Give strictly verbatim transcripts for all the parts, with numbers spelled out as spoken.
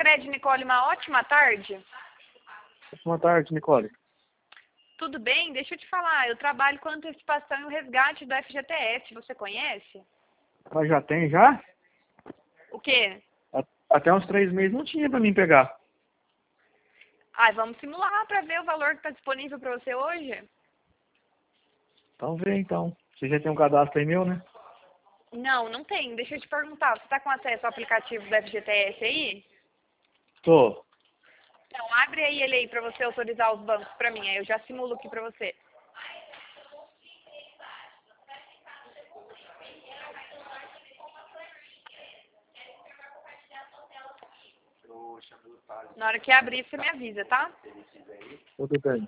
Fred, Nicole, uma ótima tarde. Boa tarde, Nicole. Tudo bem? Deixa eu te falar, eu trabalho com antecipação e o resgate do F G T S, você conhece? Ah, já tem, já? O quê? A- Até uns três meses não tinha pra mim pegar. Ai, vamos simular para ver o valor que está disponível para você hoje? Então vê, então. Você já tem um cadastro aí meu, né? Não, não tem. Deixa eu te perguntar, você está com acesso ao aplicativo do F G T S aí? Tô. Então, abre aí ele aí para você autorizar os bancos para mim, aí eu já simulo aqui para você. Na hora que abrir, você me avisa, tá? Tudo bem.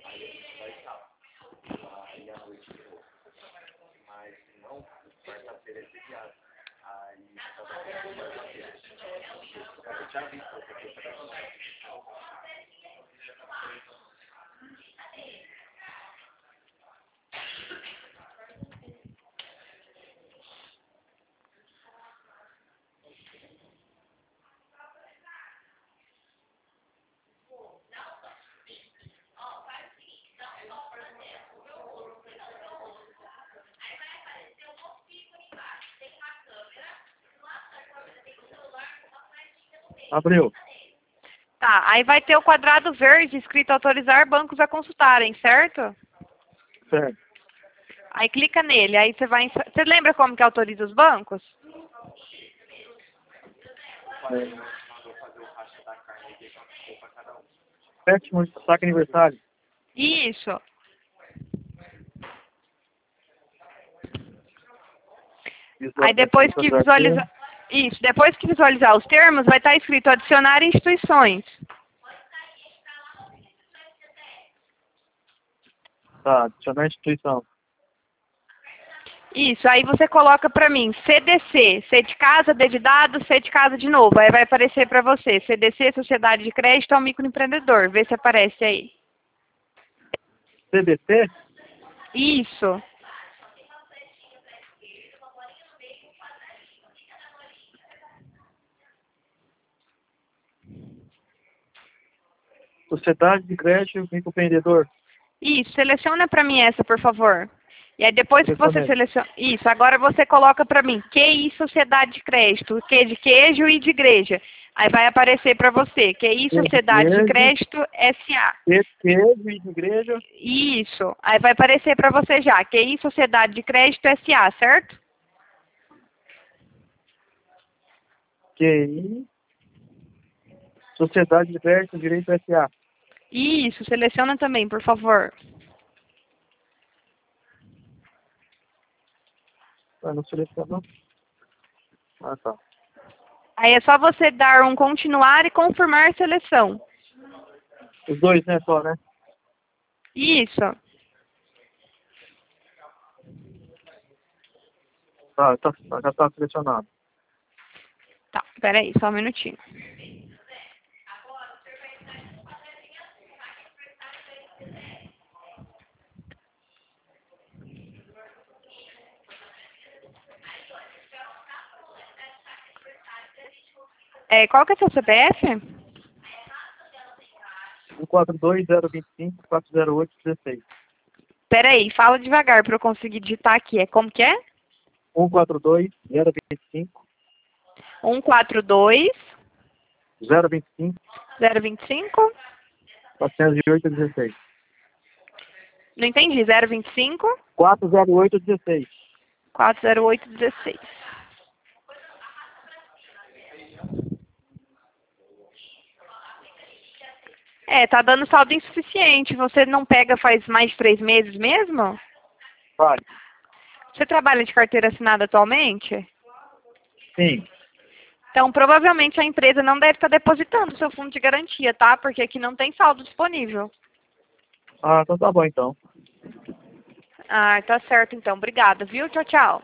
Abriu. Tá, aí vai ter o quadrado verde escrito autorizar bancos a consultarem, certo? Certo. Aí clica nele, aí você vai... Você lembra como que autoriza os bancos? Sétimo saque aniversário. Isso. Aí depois que visualizar... Isso, depois que visualizar os termos, vai estar escrito adicionar instituições. Tá, adicionar a instituição. Isso, aí você coloca pra mim C D C, C de casa, D de dado, C de casa de novo. Aí vai aparecer pra você, C D C, Sociedade de Crédito ao Microempreendedor. Vê se aparece aí. C D C? Isso. Sociedade de Crédito Microempreendedor. Isso, seleciona pra mim essa, por favor. E aí depois que você Selecionei. seleciona... Isso, agora você coloca pra mim Q I Sociedade de Crédito, Q de queijo e de igreja. Aí vai aparecer pra você, Q I Sociedade de Crédito S A. Q de queijo e de igreja. Isso, aí vai aparecer pra você já, Q I Sociedade de Crédito S A, certo? Q I Sociedade de Crédito Direito S A. Isso, seleciona também, por favor. Ah, não selecionou? Ah, tá. Aí é só você dar um continuar e confirmar a seleção. Os dois, né, só, né? Isso. Tá, tá, já tá selecionado. Tá, peraí, só um minutinho. É, qual que é o seu C P F? um quatro dois, zero dois cinco, quatro zero oito, um seis. Peraí, fala devagar para eu conseguir digitar aqui. É como que é? um quatro dois, zero dois cinco, um quatro dois, zero dois cinco, zero dois cinco. quatro zero oito, um seis. Não entendi. zero dois cinco, quatro zero oito, um seis. quatro zero oito, um seis. É, tá dando saldo insuficiente. Você não pega faz mais de três meses mesmo? Vai. Você trabalha de carteira assinada atualmente? Sim. Então, provavelmente a empresa não deve estar depositando o seu fundo de garantia, tá? Porque aqui não tem saldo disponível. Ah, então tá bom, então. Ah, tá certo então. Obrigada, viu? Tchau, tchau.